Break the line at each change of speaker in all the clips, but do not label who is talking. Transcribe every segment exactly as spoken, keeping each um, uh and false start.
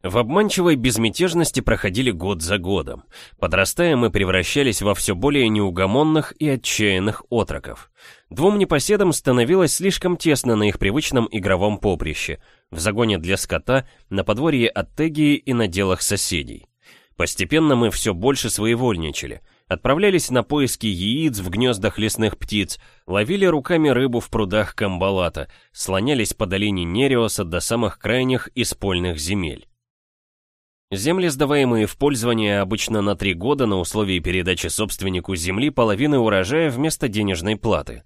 В обманчивой безмятежности проходили год за годом. Подрастая, мы превращались во все более неугомонных и отчаянных отроков. Двум непоседам становилось слишком тесно на их привычном игровом поприще, в загоне для скота, на подворье Аттегии и на делах соседей. Постепенно мы все больше своевольничали, отправлялись на поиски яиц в гнездах лесных птиц, ловили руками рыбу в прудах Камбалата, слонялись по долине Нериоса до самых крайних испольных земель. Земли, сдаваемые в пользование обычно на три года на условии передачи собственнику земли половины урожая вместо денежной платы.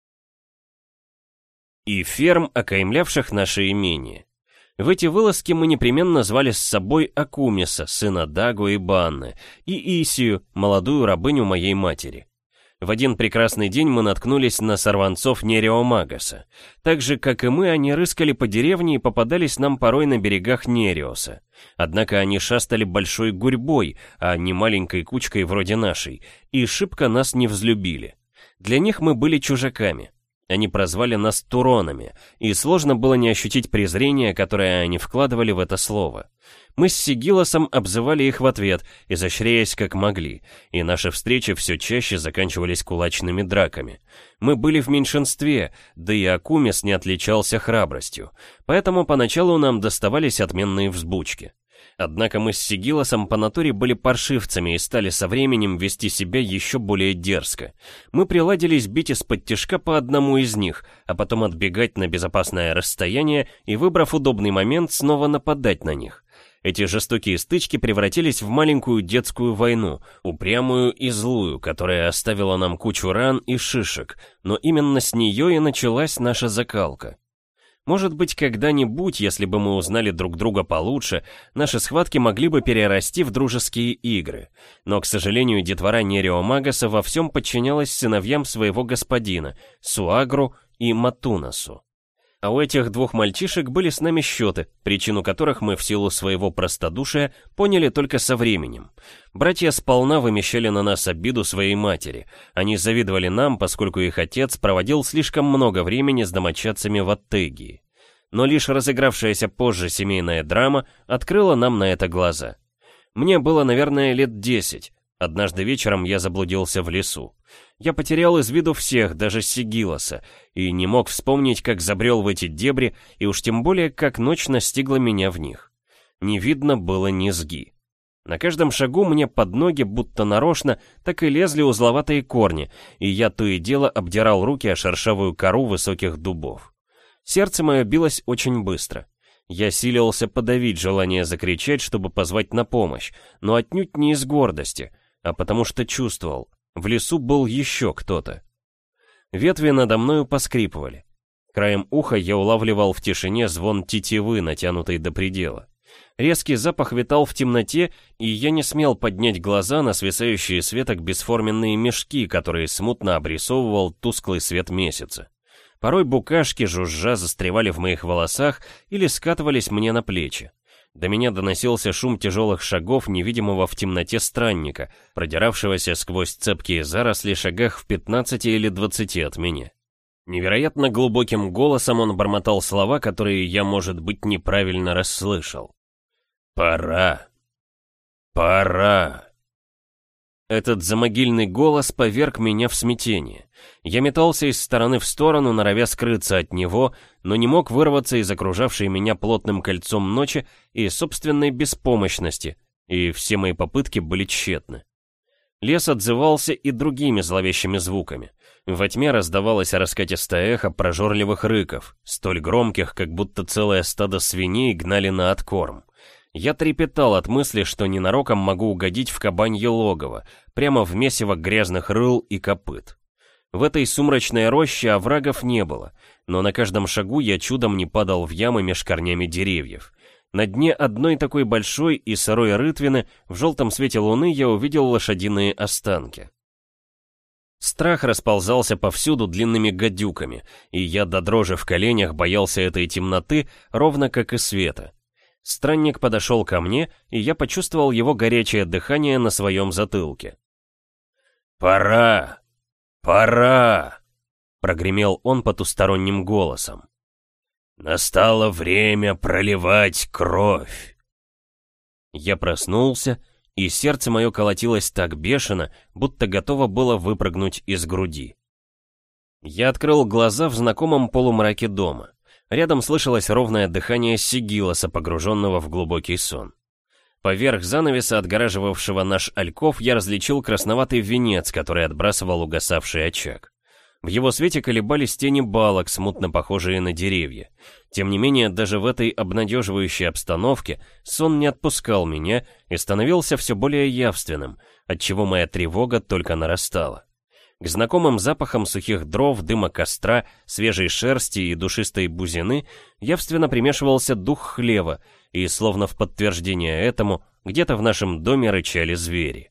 И ферм, окаймлявших наше имение. В эти вылазки мы непременно звали с собой Акумиса, сына Дагу и Банны, и Исию, молодую рабыню моей матери. В один прекрасный день мы наткнулись на сорванцов Нериомагаса. Так же, как и мы, они рыскали по деревне и попадались нам порой на берегах Нериоса. Однако они шастали большой гурьбой, а не маленькой кучкой вроде нашей, и шибко нас не взлюбили. Для них мы были чужаками. Они прозвали нас Туронами, и сложно было не ощутить презрение, которое они вкладывали в это слово. Мы с Сигилосом обзывали их в ответ, изощряясь как могли, и наши встречи все чаще заканчивались кулачными драками. Мы были в меньшинстве, да и Акумис не отличался храбростью, поэтому поначалу нам доставались отменные взбучки. Однако мы с Сигилосом по натуре были паршивцами и стали со временем вести себя еще более дерзко. Мы приладились бить из-под тишка по одному из них, а потом отбегать на безопасное расстояние и, выбрав удобный момент, снова нападать на них. Эти жестокие стычки превратились в маленькую детскую войну, упрямую и злую, которая оставила нам кучу ран и шишек, но именно с нее и началась наша закалка. Может быть, когда-нибудь, если бы мы узнали друг друга получше, наши схватки могли бы перерасти в дружеские игры. Но, к сожалению, детвора Нериомагаса во всем подчинялась сыновьям своего господина, Суагру и Матунасу. А у этих двух мальчишек были с нами счеты, причину которых мы в силу своего простодушия поняли только со временем. Братья сполна вымещали на нас обиду своей матери. Они завидовали нам, поскольку их отец проводил слишком много времени с домочадцами в Аттегии. Но лишь разыгравшаяся позже семейная драма открыла нам на это глаза. Мне было, наверное, лет десять. Однажды вечером я заблудился в лесу. Я потерял из виду всех, даже Сигилоса, и не мог вспомнить, как забрел в эти дебри, и уж тем более, как ночь настигла меня в них. Не видно было низги. На каждом шагу мне под ноги, будто нарочно, так и лезли узловатые корни, и я то и дело обдирал руки о шершавую кору высоких дубов. Сердце мое билось очень быстро. Я силился подавить желание закричать, чтобы позвать на помощь, но отнюдь не из гордости, а потому что чувствовал, в лесу был еще кто-то. Ветви надо мною поскрипывали. Краем уха я улавливал в тишине звон тетивы, натянутой до предела. Резкий запах витал в темноте, и я не смел поднять глаза на свисающие с веток бесформенные мешки, которые смутно обрисовывал тусклый свет месяца. Порой букашки, жужжа, застревали в моих волосах или скатывались мне на плечи. До меня доносился шум тяжелых шагов невидимого в темноте странника, продиравшегося сквозь цепкие заросли шагах в пятнадцати или двадцати от меня. Невероятно глубоким голосом он бормотал слова, которые я, может быть, неправильно расслышал. «Пора! Пора!» Этот замогильный голос поверг меня в смятение. Я метался из стороны в сторону, норовя скрыться от него, но не мог вырваться из окружавшей меня плотным кольцом ночи и собственной беспомощности, и все мои попытки были тщетны. Лес отзывался и другими зловещими звуками. Во тьме раздавалось раскатистое эхо прожорливых рыков, столь громких, как будто целое стадо свиней гнали на откорм. Я трепетал от мысли, что ненароком могу угодить в кабанье логово, прямо в месиво грязных рыл и копыт. В этой сумрачной роще оврагов не было, но на каждом шагу я чудом не падал в ямы меж корнями деревьев. На дне одной такой большой и сырой рытвины в желтом свете луны я увидел лошадиные останки. Страх расползался повсюду длинными гадюками, и я до дрожи в коленях боялся этой темноты, ровно как и света. Странник подошел ко мне, и я почувствовал его горячее дыхание на своем затылке. «Пора! Пора!» — прогремел он потусторонним голосом. «Настало время проливать кровь!» Я проснулся, и сердце мое колотилось так бешено, будто готово было выпрыгнуть из груди. Я открыл глаза в знакомом полумраке дома. Рядом слышалось ровное дыхание Сигилоса, погруженного в глубокий сон. Поверх занавеса, отгораживавшего наш альков, я различил красноватый венец, который отбрасывал угасавший очаг. В его свете колебались тени балок, смутно похожие на деревья. Тем не менее, даже в этой обнадеживающей обстановке сон не отпускал меня и становился все более явственным, отчего моя тревога только нарастала. К знакомым запахам сухих дров, дыма костра, свежей шерсти и душистой бузины явственно примешивался дух хлева, и, словно в подтверждение этому, где-то в нашем доме рычали звери.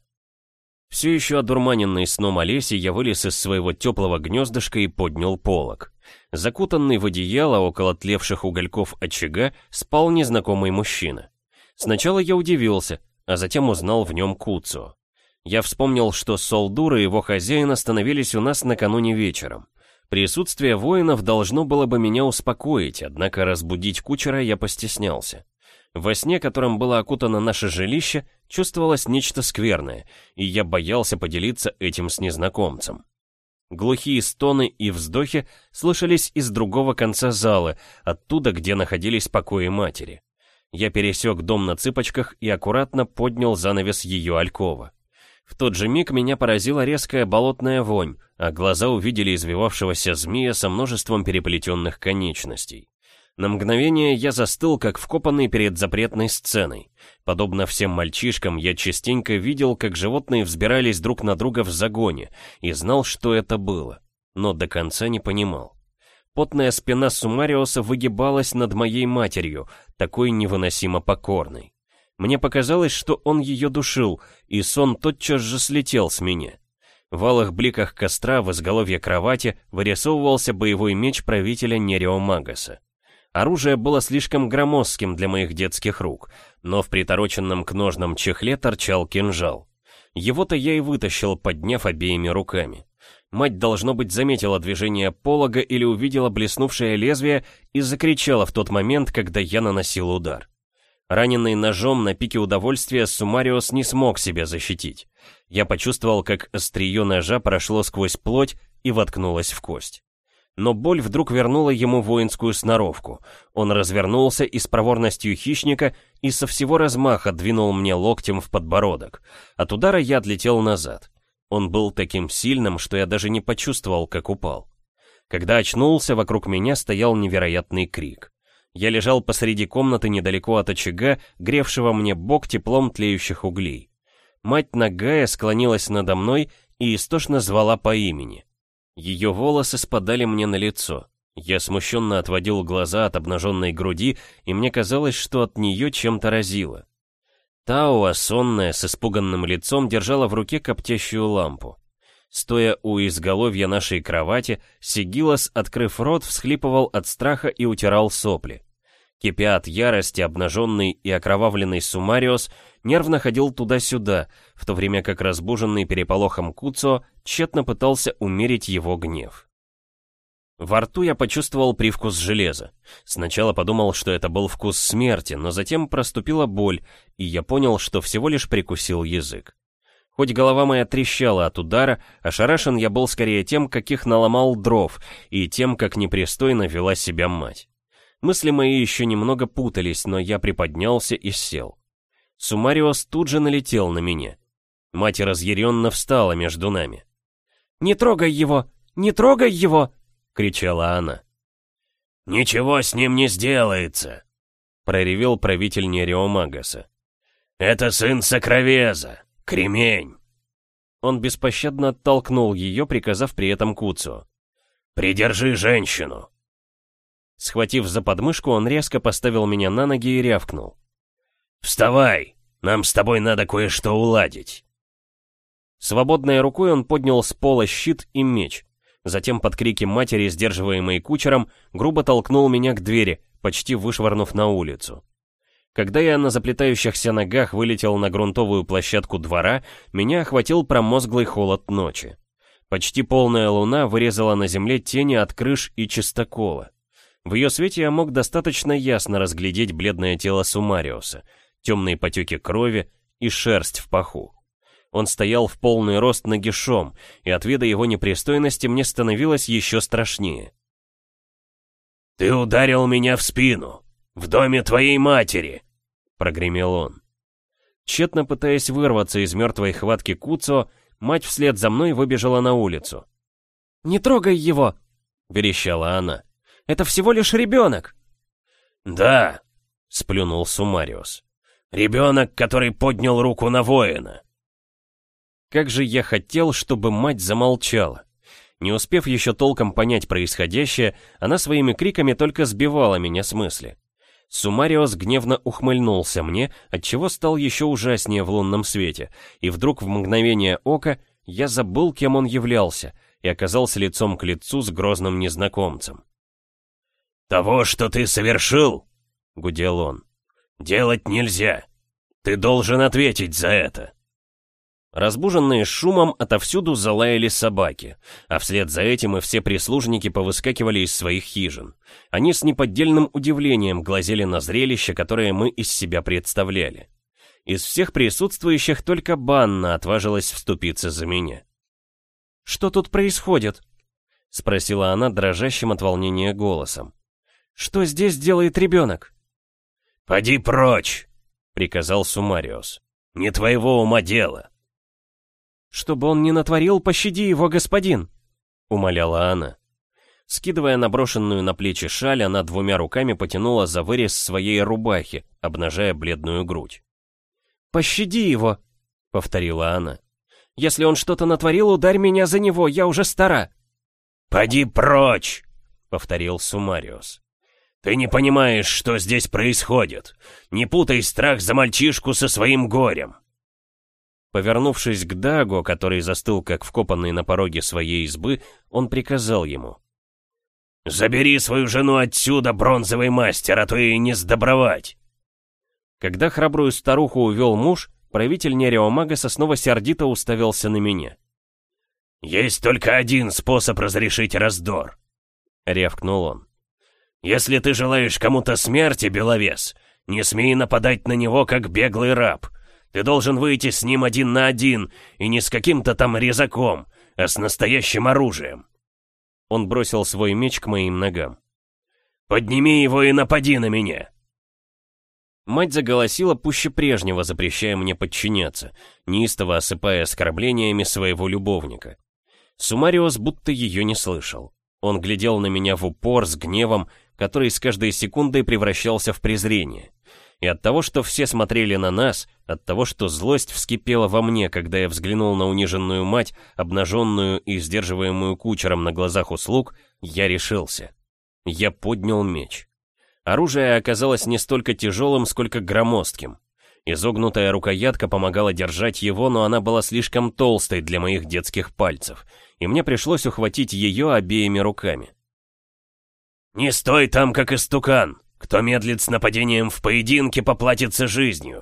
Все еще одурманенный сном Олеси, я вылез из своего теплого гнездышка и поднял полог. Закутанный в одеяло около тлевших угольков очага спал незнакомый мужчина. Сначала я удивился, а затем узнал в нем Куцио. Я вспомнил, что Солдур и его хозяин остановились у нас накануне вечером. Присутствие воинов должно было бы меня успокоить, однако разбудить кучера я постеснялся. Во сне, которым было окутано наше жилище, чувствовалось нечто скверное, и я боялся поделиться этим с незнакомцем. Глухие стоны и вздохи слышались из другого конца зала, оттуда, где находились покои матери. Я пересек дом на цыпочках и аккуратно поднял занавес ее алькова. В тот же миг меня поразила резкая болотная вонь, а глаза увидели извивавшегося змея со множеством переплетенных конечностей. На мгновение я застыл, как вкопанный перед запретной сценой. Подобно всем мальчишкам, я частенько видел, как животные взбирались друг на друга в загоне, и знал, что это было, но до конца не понимал. Потная спина Сумариоса выгибалась над моей матерью, такой невыносимо покорной. Мне показалось, что он ее душил, и сон тотчас же слетел с меня. В алых бликах костра в изголовье кровати вырисовывался боевой меч правителя Нерио Магаса. Оружие было слишком громоздким для моих детских рук, но в притороченном к ножнам чехле торчал кинжал. Его-то я и вытащил, подняв обеими руками. Мать, должно быть, заметила движение полога или увидела блеснувшее лезвие и закричала в тот момент, когда я наносил удар. Раненый ножом на пике удовольствия, Сумариос не смог себя защитить. Я почувствовал, как острие ножа прошло сквозь плоть и воткнулось в кость. Но боль вдруг вернула ему воинскую сноровку. Он развернулся и с проворностью хищника и со всего размаха двинул мне локтем в подбородок. От удара я отлетел назад. Он был таким сильным, что я даже не почувствовал, как упал. Когда очнулся, вокруг меня стоял невероятный крик. Я лежал посреди комнаты недалеко от очага, гревшего мне бок теплом тлеющих углей. Мать Нагая склонилась надо мной и истошно звала по имени. Ее волосы спадали мне на лицо. Я смущенно отводил глаза от обнаженной груди, и мне казалось, что от нее чем-то разило. Тауа, сонная, с испуганным лицом, держала в руке коптящую лампу. Стоя у изголовья нашей кровати, Сигилос, открыв рот, всхлипывал от страха и утирал сопли. Кипя от ярости, обнаженный и окровавленный Сумариос нервно ходил туда-сюда, в то время как разбуженный переполохом Куцио тщетно пытался умерить его гнев. Во рту я почувствовал привкус железа. Сначала подумал, что это был вкус смерти, но затем проступила боль, и я понял, что всего лишь прикусил язык. Хоть голова моя трещала от удара, ошарашен я был скорее тем, каких наломал дров, и тем, как непристойно вела себя мать. Мысли мои еще немного путались, но я приподнялся и сел. Сумариос тут же налетел на меня. Мать разъяренно встала между нами. «Не трогай его! Не трогай его!» — кричала она. «Ничего с ним не сделается!» — проревел правитель Нерио Магаса. «Это сын Сокровеза! Кремень!» Он беспощадно оттолкнул ее, приказав при этом Куцио: «Придержи женщину!» Схватив за подмышку, он резко поставил меня на ноги и рявкнул: «Вставай! Нам с тобой надо кое-что уладить!» Свободной рукой он поднял с пола щит и меч. Затем под крики матери, сдерживаемой кучером, грубо толкнул меня к двери, почти вышвырнув на улицу. Когда я на заплетающихся ногах вылетел на грунтовую площадку двора, меня охватил промозглый холод ночи. Почти полная луна вырезала на земле тени от крыш и чистокола. В ее свете я мог достаточно ясно разглядеть бледное тело Сумариоса. темные потеки крови и шерсть в паху. Он стоял в полный рост нагишом, и от вида его непристойности мне становилось еще страшнее. «Ты ударил меня в спину! В доме твоей матери!» — прогремел он. Тщетно пытаясь вырваться из мертвой хватки Куцо, мать вслед за мной выбежала на улицу. «Не трогай его!» — верещала она. «Это всего лишь ребенок!» «Да!» — сплюнул Сумариус. «Ребенок, который поднял руку на воина!» Как же я хотел, чтобы мать замолчала. Не успев еще толком понять происходящее, она своими криками только сбивала меня с мысли. Сумариус гневно ухмыльнулся мне, отчего стал еще ужаснее в лунном свете, и вдруг в мгновение ока я забыл, кем он являлся, и оказался лицом к лицу с грозным незнакомцем. «Того, что ты совершил, — гудел он, — делать нельзя. Ты должен ответить за это». Разбуженные шумом отовсюду залаяли собаки, а вслед за этим и все прислужники повыскакивали из своих хижин. Они с неподдельным удивлением глазели на зрелище, которое мы из себя представляли. Из всех присутствующих только Банна отважилась вступиться за меня. «Что тут происходит?» — спросила она дрожащим от волнения голосом. «Что здесь делает ребенок?» «Поди прочь!» — приказал Сумариус. «Не твоего ума дело!» «Чтобы он не натворил, пощади его, господин!» — умоляла она. Скидывая наброшенную на плечи шаль, она двумя руками потянула за вырез своей рубахи, обнажая бледную грудь. «Пощади его!» — повторила она. «Если он что-то натворил, ударь меня за него, я уже стара!» «Поди прочь!» — повторил Сумариус. «Ты не понимаешь, что здесь происходит. Не путай страх за мальчишку со своим горем!» Повернувшись к Даго, который застыл как вкопанный на пороге своей избы, он приказал ему: «Забери свою жену отсюда, бронзовый мастер, а то и не сдобровать!» Когда храбрую старуху увел муж, правитель Нереомагаса снова сердито уставился на меня. «Есть только один способ разрешить раздор», — рявкнул он. «Если ты желаешь кому-то смерти, Беловес, не смей нападать на него, как беглый раб. Ты должен выйти с ним один на один, и не с каким-то там резаком, а с настоящим оружием». Он бросил свой меч к моим ногам. «Подними его и напади на меня!» Мать заголосила пуще прежнего, запрещая мне подчиняться, неистово осыпая оскорблениями своего любовника. Сумариус будто ее не слышал. Он глядел на меня в упор с гневом, который с каждой секундой превращался в презрение. И от того, что все смотрели на нас, от того, что злость вскипела во мне, когда я взглянул на униженную мать, обнаженную и сдерживаемую кучером на глазах у слуг, я решился. Я поднял меч. Оружие оказалось не столько тяжелым, сколько громоздким. Изогнутая рукоятка помогала держать его, но она была слишком толстой для моих детских пальцев, и мне пришлось ухватить ее обеими руками. «Не стой там, как истукан! Кто медлит с нападением в поединке, поплатится жизнью!»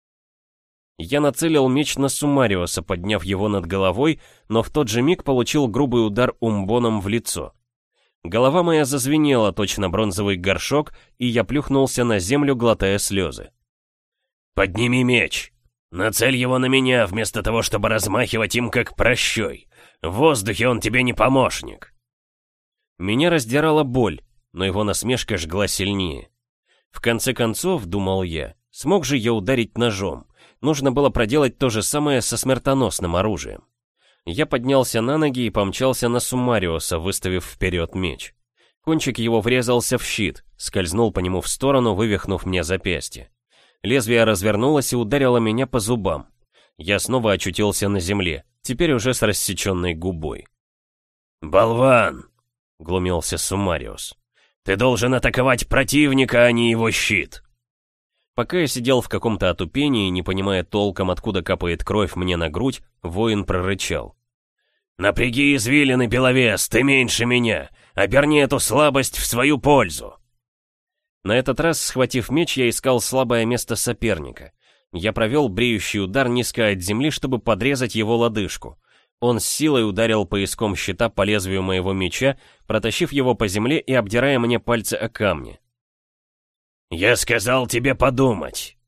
Я нацелил меч на Сумариуса, подняв его над головой, но в тот же миг получил грубый удар умбоном в лицо. Голова моя зазвенела, точно бронзовый горшок, и я плюхнулся на землю, глотая слезы. «Подними меч! Нацель его на меня, вместо того, чтобы размахивать им как прощой! В воздухе он тебе не помощник!» Меня раздирала боль, но его насмешка жгла сильнее. В конце концов, думал я, смог же я ударить ножом. Нужно было проделать то же самое со смертоносным оружием. Я поднялся на ноги и помчался на Сумариуса, выставив вперед меч. Кончик его врезался в щит, скользнул по нему в сторону, вывихнув мне запястье. Лезвие развернулось и ударило меня по зубам. Я снова очутился на земле, теперь уже с рассеченной губой. «Болван!» — глумился Сумариус. «Ты должен атаковать противника, а не его щит!» Пока я сидел в каком-то отупении, не понимая толком, откуда капает кровь мне на грудь, воин прорычал: «Напряги извилины, Беловес, ты меньше меня! Оберни эту слабость в свою пользу!» На этот раз, схватив меч, я искал слабое место соперника. Я провел бреющий удар низко от земли, чтобы подрезать его лодыжку. Он с силой ударил пояском щита по лезвию моего меча, протащив его по земле и обдирая мне пальцы о камни. «Я сказал тебе подумать!»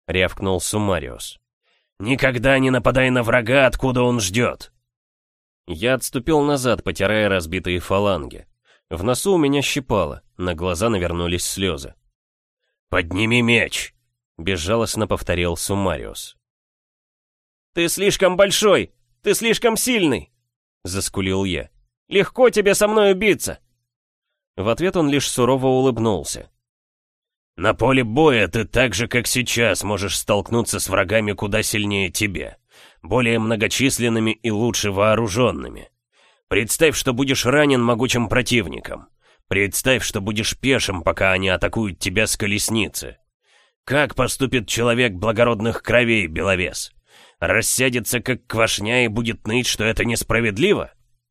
— рявкнул Сумариус. «Никогда не нападай на врага, откуда он ждет!» Я отступил назад, потирая разбитые фаланги. В носу у меня щипало, на глаза навернулись слезы. «Подними меч!» — безжалостно повторил Сумариус. «Ты слишком большой! Ты слишком сильный!» — заскулил я. «Легко тебе со мной биться!» В ответ он лишь сурово улыбнулся. «На поле боя ты так же, как сейчас, можешь столкнуться с врагами куда сильнее тебя, более многочисленными и лучше вооруженными. Представь, что будешь ранен могучим противником. Представь, что будешь пешим, пока они атакуют тебя с колесницы. Как поступит человек благородных кровей, Беловес? Рассядется, как квашня, и будет ныть, что это несправедливо?»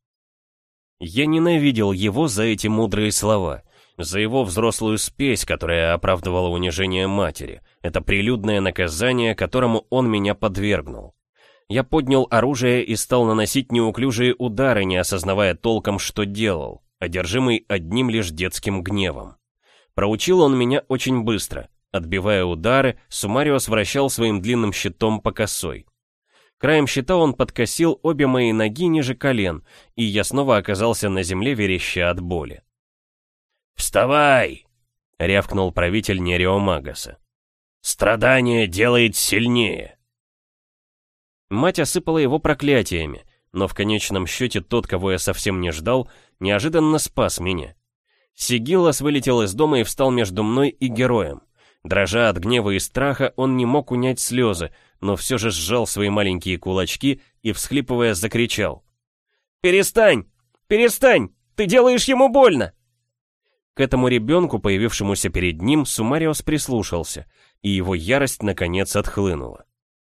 Я ненавидел его за эти мудрые слова, за его взрослую спесь, которая оправдывала унижение матери. Это прилюдное наказание, которому он меня подвергнул. Я поднял оружие и стал наносить неуклюжие удары, не осознавая толком, что делал, одержимый одним лишь детским гневом. Проучил он меня очень быстро. Отбивая удары, Сумариус вращал своим длинным щитом по косой. Краем щита он подкосил обе мои ноги ниже колен, и я снова оказался на земле, вереща от боли. «Вставай!» — рявкнул правитель Нереомагаса. «Страдание делает сильнее!» Мать осыпала его проклятиями, но в конечном счете тот, кого я совсем не ждал, неожиданно спас меня. Сигиллас вылетел из дома и встал между мной и героем. Дрожа от гнева и страха, он не мог унять слезы, но все же сжал свои маленькие кулачки и, всхлипывая, закричал. «Перестань! Перестань! Ты делаешь ему больно!» К этому ребенку, появившемуся перед ним, Сумариус прислушался, и его ярость наконец отхлынула.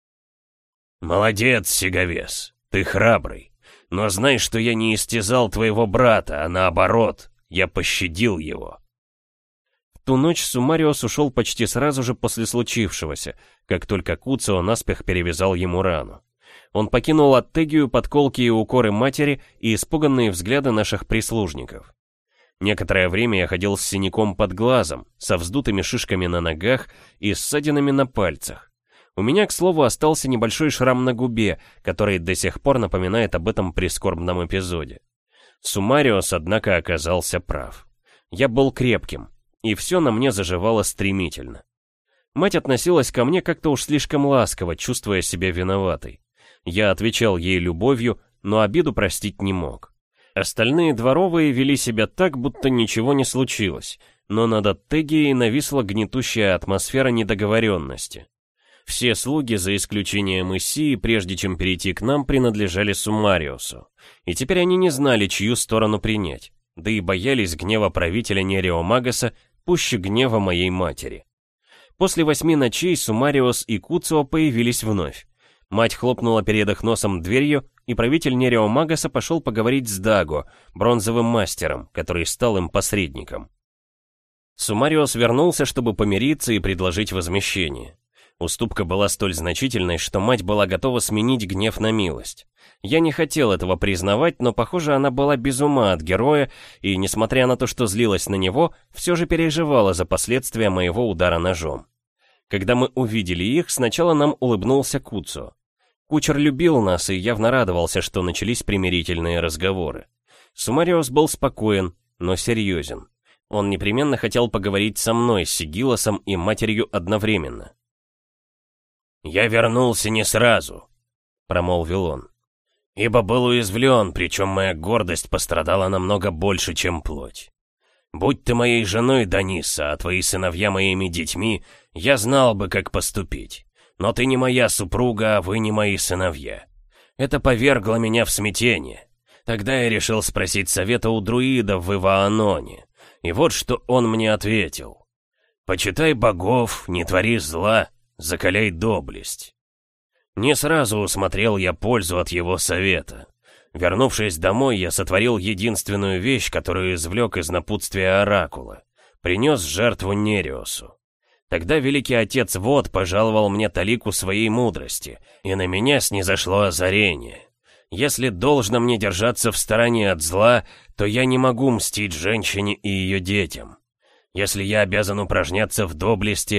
«Молодец, Сиговес, ты храбрый, но знай, что я не истязал твоего брата, а наоборот, я пощадил его». В ту ночь Сумариус ушел почти сразу же после случившегося, как только Куцио наспех перевязал ему рану. Он покинул Аттегию под колки и укоры матери и испуганные взгляды наших прислужников. Некоторое время я ходил с синяком под глазом, со вздутыми шишками на ногах и ссадинами на пальцах. У меня, к слову, остался небольшой шрам на губе, который до сих пор напоминает об этом прискорбном эпизоде. Сумариус, однако, оказался прав. Я был крепким, и все на мне заживало стремительно. Мать относилась ко мне как-то уж слишком ласково, чувствуя себя виноватой. Я отвечал ей любовью, но обиду простить не мог. Остальные дворовые вели себя так, будто ничего не случилось, но над Аттегией нависла гнетущая атмосфера недоговоренности. Все слуги, за исключением Исии, прежде чем перейти к нам, принадлежали Сумариусу, и теперь они не знали, чью сторону принять, да и боялись гнева правителя Нереомагаса пуще гнева моей матери. После восьми ночей Сумариус и Куцио появились вновь. Мать хлопнула перед их носом дверью, и правитель Нереомагаса пошел поговорить с Даго, бронзовым мастером, который стал им посредником. Сумариус вернулся, чтобы помириться и предложить возмещение. Уступка была столь значительной, что мать была готова сменить гнев на милость. Я не хотел этого признавать, но, похоже, она была без ума от героя, и, несмотря на то, что злилась на него, все же переживала за последствия моего удара ножом. Когда мы увидели их, сначала нам улыбнулся Куцио. Кучер любил нас и явно радовался, что начались примирительные разговоры. Сумариус был спокоен, но серьезен. Он непременно хотел поговорить со мной, с Сигилласом и матерью одновременно. «Я вернулся не сразу», — промолвил он, — «ибо был уязвлен, причем моя гордость пострадала намного больше, чем плоть. Будь ты моей женой, Даниса, а твои сыновья моими детьми, я знал бы, как поступить. Но ты не моя супруга, а вы не мои сыновья. Это повергло меня в смятение. Тогда я решил спросить совета у друидов в Ивааноне. И вот что он мне ответил. Почитай богов, не твори зла, закаляй доблесть. Не сразу усмотрел я пользу от его совета. Вернувшись домой, я сотворил единственную вещь, которую извлек из напутствия Оракула. Принес жертву Нериусу. Тогда великий отец Вод пожаловал мне талику своей мудрости, и на меня снизошло озарение. Если должно мне держаться в стороне от зла, то я не могу мстить женщине и ее детям. Если я обязан упражняться в доблести, то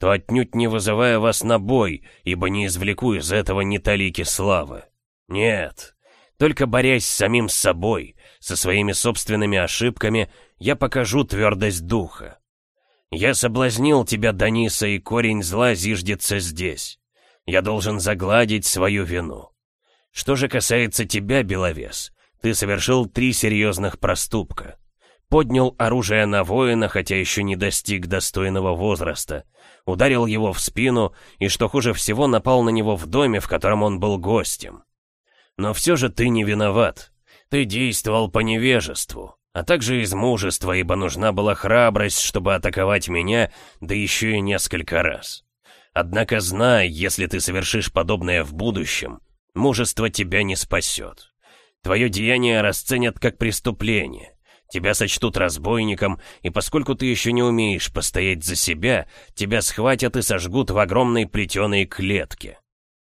то отнюдь не вызывая вас на бой, ибо не извлеку из этого ни талики славы. Нет, только борясь с самим собой, со своими собственными ошибками, я покажу твердость духа. Я соблазнил тебя, Даниса, и корень зла зиждется здесь. Я должен загладить свою вину. Что же касается тебя, Беловес, ты совершил три серьезных проступка. Поднял оружие на воина, хотя еще не достиг достойного возраста, ударил его в спину и, что хуже всего, напал на него в доме, в котором он был гостем. Но все же ты не виноват. Ты действовал по невежеству, а также из мужества, ибо нужна была храбрость, чтобы атаковать меня, да еще и несколько раз. Однако знай, если ты совершишь подобное в будущем, мужество тебя не спасет. Твое деяние расценят как преступление. Тебя сочтут разбойником, и поскольку ты еще не умеешь постоять за себя, тебя схватят и сожгут в огромной плетеной клетке.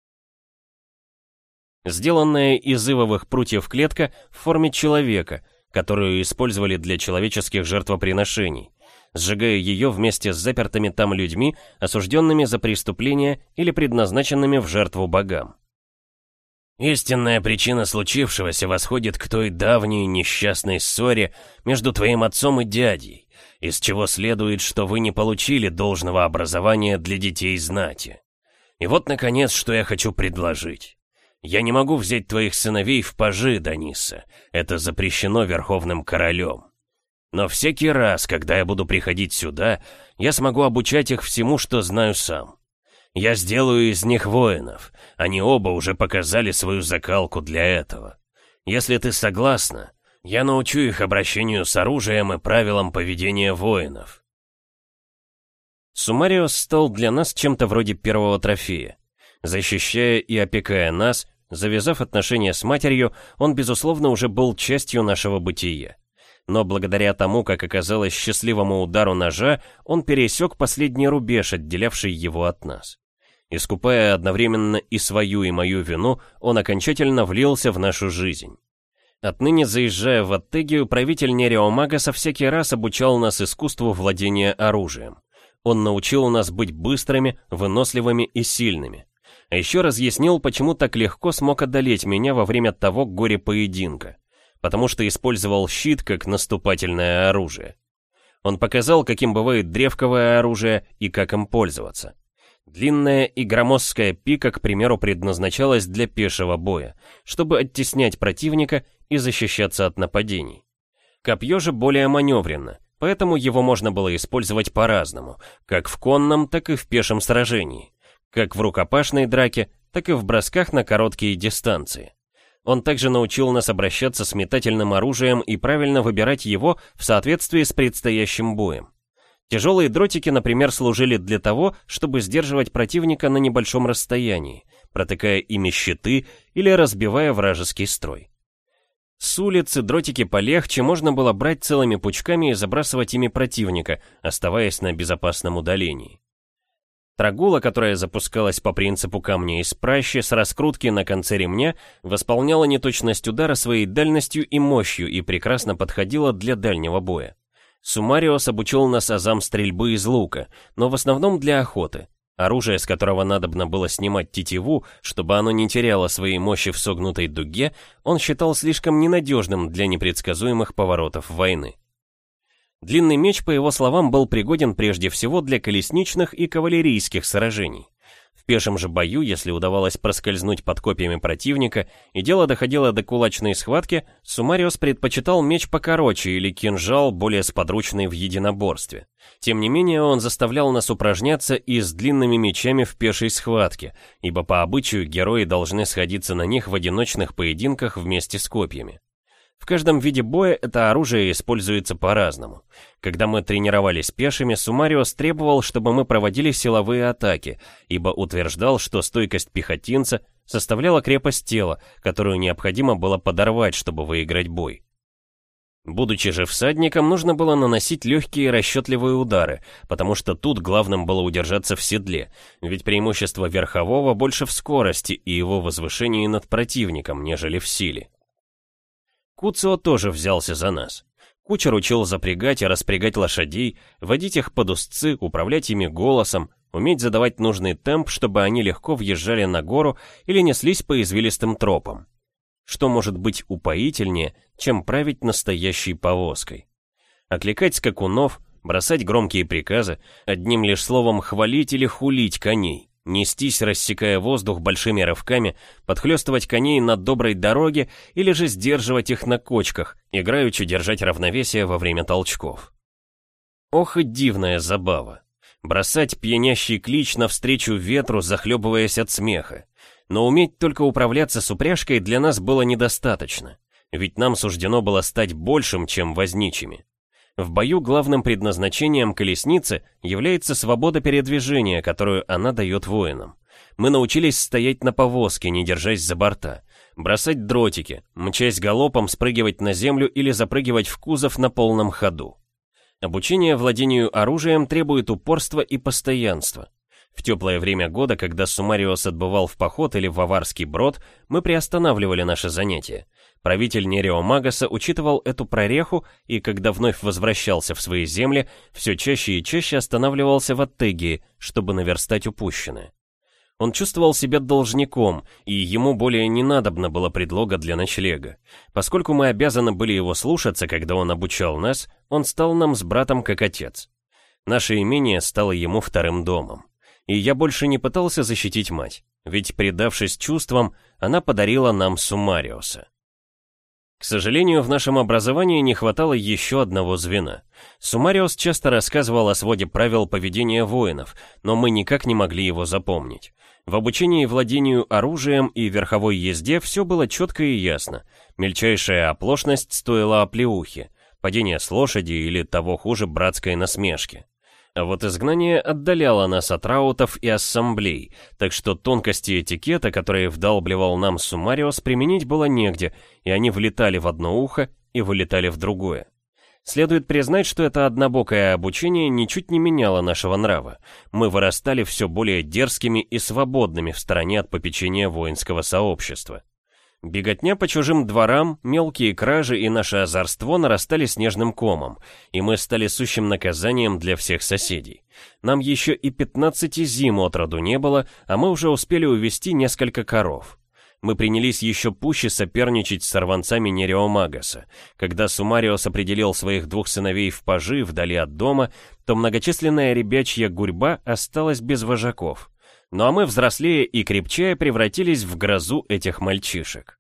Сделанная из ивовых прутьев клетка в форме человека, которую использовали для человеческих жертвоприношений, сжигая ее вместе с запертыми там людьми, осужденными за преступления или предназначенными в жертву богам. Истинная причина случившегося восходит к той давней несчастной ссоре между твоим отцом и дядей, из чего следует, что вы не получили должного образования для детей знати. И вот, наконец, что я хочу предложить. Я не могу взять твоих сыновей в пажи, Даниса, это запрещено Верховным Королем. Но всякий раз, когда я буду приходить сюда, я смогу обучать их всему, что знаю сам. Я сделаю из них воинов. Они оба уже показали свою закалку для этого. Если ты согласна, я научу их обращению с оружием и правилам поведения воинов. Сумариус стал для нас чем-то вроде первого трофея. Защищая и опекая нас, завязав отношения с матерью, он, безусловно, уже был частью нашего бытия. Но благодаря тому, как оказалось, счастливому удару ножа, он пересек последний рубеж, отделявший его от нас. Искупая одновременно и свою, и мою вину, он окончательно влился в нашу жизнь. Отныне, заезжая в Аттегию, правитель Нереомагаса всякий раз обучал нас искусству владения оружием. Он научил нас быть быстрыми, выносливыми и сильными. А еще разъяснил, почему так легко смог одолеть меня во время того горе-поединка. Потому что использовал щит как наступательное оружие. Он показал, каким бывает древковое оружие и как им пользоваться. Длинная и громоздкая пика, к примеру, предназначалась для пешего боя, чтобы оттеснять противника и защищаться от нападений. Копье же более маневренно, поэтому его можно было использовать по-разному, как в конном, так и в пешем сражении, как в рукопашной драке, так и в бросках на короткие дистанции. Он также научил нас обращаться с метательным оружием и правильно выбирать его в соответствии с предстоящим боем. Тяжелые дротики, например, служили для того, чтобы сдерживать противника на небольшом расстоянии, протыкая ими щиты или разбивая вражеский строй. С улицы дротики полегче можно было брать целыми пучками и забрасывать ими противника, оставаясь на безопасном удалении. Трагула, которая запускалась по принципу камня из пращи с раскрутки на конце ремня, восполняла неточность удара своей дальностью и мощью и прекрасно подходила для дальнего боя. Сумариус обучил нас азам стрельбы из лука, но в основном для охоты. Оружие, с которого надобно было снимать тетиву, чтобы оно не теряло своей мощи в согнутой дуге, он считал слишком ненадежным для непредсказуемых поворотов войны. Длинный меч, по его словам, был пригоден прежде всего для колесничных и кавалерийских сражений. В пешем же бою, если удавалось проскользнуть под копьями противника, и дело доходило до кулачной схватки, Сумариус предпочитал меч покороче или кинжал, более сподручный в единоборстве. Тем не менее, он заставлял нас упражняться и с длинными мечами в пешей схватке, ибо по обычаю герои должны сходиться на них в одиночных поединках вместе с копьями. В каждом виде боя это оружие используется по-разному. Когда мы тренировались пешими, Сумариус требовал, чтобы мы проводили силовые атаки, ибо утверждал, что стойкость пехотинца составляла крепость тела, которую необходимо было подорвать, чтобы выиграть бой. Будучи же всадником, нужно было наносить легкие и расчетливые удары, потому что тут главным было удержаться в седле, ведь преимущество верхового больше в скорости и его возвышении над противником, нежели в силе. Куцио тоже взялся за нас. Кучер учил запрягать и распрягать лошадей, водить их под узцы, управлять ими голосом, уметь задавать нужный темп, чтобы они легко въезжали на гору или неслись по извилистым тропам. Что может быть упоительнее, чем править настоящей повозкой? Окликать скакунов, бросать громкие приказы, одним лишь словом хвалить или хулить коней, нестись, рассекая воздух большими рывками, подхлёстывать коней на доброй дороге или же сдерживать их на кочках, играючи держать равновесие во время толчков. Ох и дивная забава. Бросать пьянящий клич навстречу ветру, захлебываясь от смеха. Но уметь только управляться с упряжкой для нас было недостаточно, ведь нам суждено было стать большим, чем возничими. В бою главным предназначением колесницы является свобода передвижения, которую она дает воинам. Мы научились стоять на повозке, не держась за борта, бросать дротики, мчась галопом, спрыгивать на землю или запрыгивать в кузов на полном ходу. Обучение владению оружием требует упорства и постоянства. В теплое время года, когда Сумариос отбывал в поход или в Аварский брод, мы приостанавливали наши занятия. Правитель Нереомагаса учитывал эту прореху и, когда вновь возвращался в свои земли, все чаще и чаще останавливался в Аттегии, чтобы наверстать упущенное. Он чувствовал себя должником, и ему более не надобно было предлога для ночлега. Поскольку мы обязаны были его слушаться, когда он обучал нас, он стал нам с братом как отец. Наше имение стало ему вторым домом. И я больше не пытался защитить мать, ведь, предавшись чувствам, она подарила нам Сумариоса. К сожалению, в нашем образовании не хватало еще одного звена. Сумариос часто рассказывал о своде правил поведения воинов, но мы никак не могли его запомнить. В обучении владению оружием и верховой езде все было четко и ясно. Мельчайшая оплошность стоила оплеухи, падение с лошади или, того хуже, братской насмешки. А вот изгнание отдаляло нас от раутов и ассамблей, так что тонкости этикета, которые вдалбливал нам Сумариос, применить было негде, и они влетали в одно ухо и вылетали в другое. Следует признать, что это однобокое обучение ничуть не меняло нашего нрава. Мы вырастали все более дерзкими и свободными в стороне от попечения воинского сообщества. Беготня по чужим дворам, мелкие кражи и наше озорство нарастали снежным комом, и мы стали сущим наказанием для всех соседей. Нам еще и пятнадцати зим от роду не было, а мы уже успели увести несколько коров. Мы принялись еще пуще соперничать с сорванцами Нереомагаса. Когда Сумариос определил своих двух сыновей в пажи вдали от дома, то многочисленная ребячья гурьба осталась без вожаков. Ну а мы, взрослее и крепчая, превратились в грозу этих мальчишек.